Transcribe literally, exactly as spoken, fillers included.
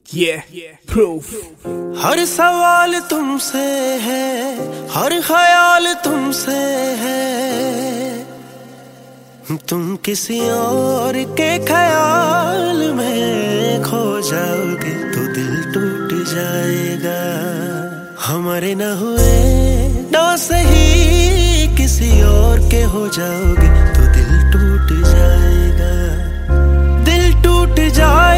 Yeah, proof. हर सवाल तुमसे है, हर ख्याल तुमसे है। तुम किसी और के ख्याल में खो जाओगे तो दिल टूट जाएगा। हमारे न हुए ना सही किसी और के हो जाओगे तो दिल टूट जाएगा। दिल टूट जाए